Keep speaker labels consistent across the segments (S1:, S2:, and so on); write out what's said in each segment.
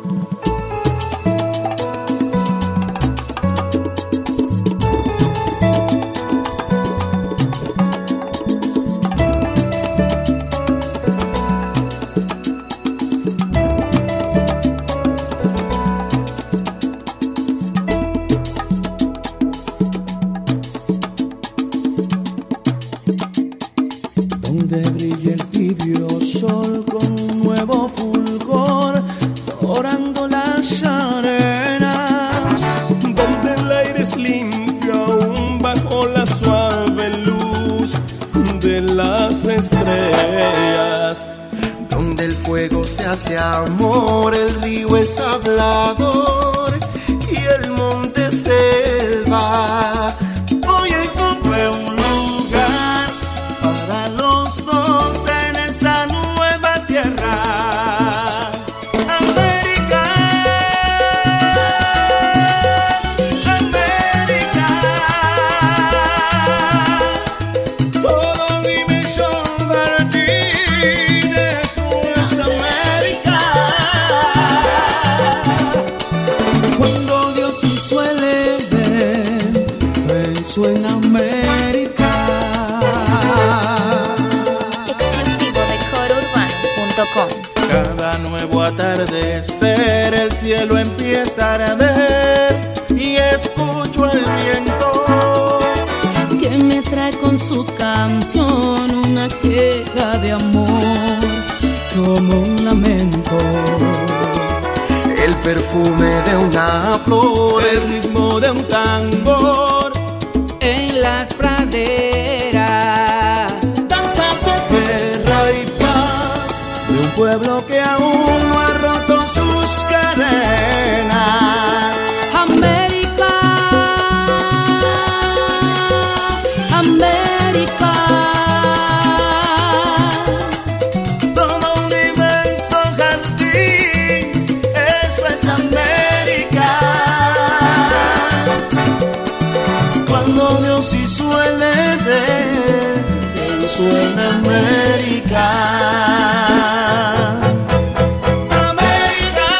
S1: Donde brille el tibio sol con un nuevo fulgor, dorando las arenas.
S2: Donde el aire es limpio aún bajo la suave luz de las estrellas.
S3: Donde el fuego se hace amor, el río es hablador y el monte selva.
S1: Hoy encontré un lugar para los dos en esta nueva tierra. América, América.
S3: Todo mi Mission Martínez es América.
S1: Cuando Dios hizo el Edén, pensó en América.
S4: Exclusivo de corourbano.com.
S3: Cada nuevo atardecer el cielo empieza a arder y escucho el viento
S5: que me trae con su canción una queja de amor,
S1: Como un lamento,
S3: el perfume de una flor,
S2: El ritmo de un tambor
S5: en las praderas.
S1: danza perra y paz de un pueblo que aún no ha roto sus cadenas.
S5: América, América.
S1: Todo un inmenso jardín, eso es América. Cuando Dios hizo el Edén, pensó en América. América,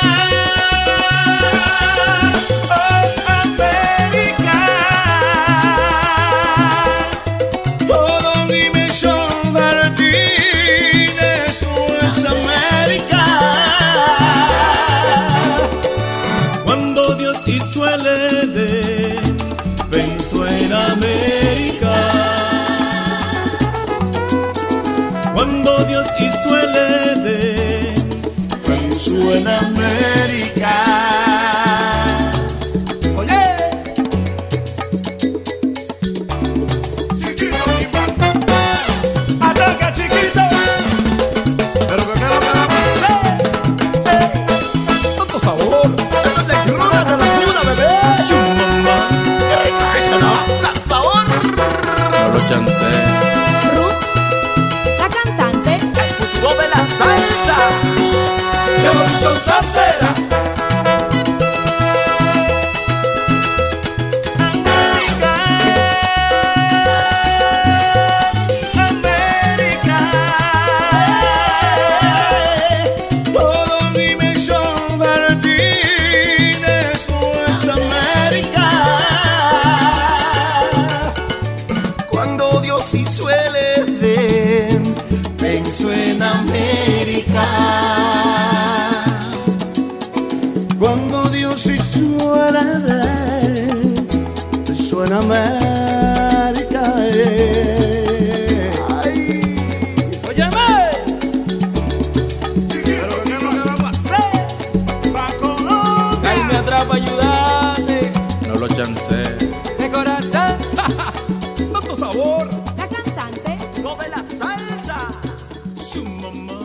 S1: oh América.
S3: todo mi Mission Martínez es América.
S2: Cuando Dios hizo el Edén, pensó en América. Cuando Dios hizo el Edén,
S1: Pensó en América. Oye, ataca chiquito, pero que quiero que la pase.
S2: tanto sabor.
S3: Esto es de cruda de la cuna, bebé.
S2: Mamá,
S3: ¡Qué rica esta, no! ¡Sabor! No lo chancé.
S4: Ruth, la cantante.
S2: futuro de la salsa. De Robinson Salsera.
S1: América, América.
S3: Todo mi Mission Martínez es América. Cuando Dios hizo el Edén, pensó en América.
S1: Cuando Dios hizo el Edén, pensó en América.
S3: Ay,
S2: Óyeme.
S1: Pero que quiero que la pase. Pa' Colombia.
S2: Caime atrás para ayudarte.
S3: no lo chancé.
S2: De corazón. Tanto sabor.
S4: La cantante.
S2: Lo de la salsa.
S1: Su mamá.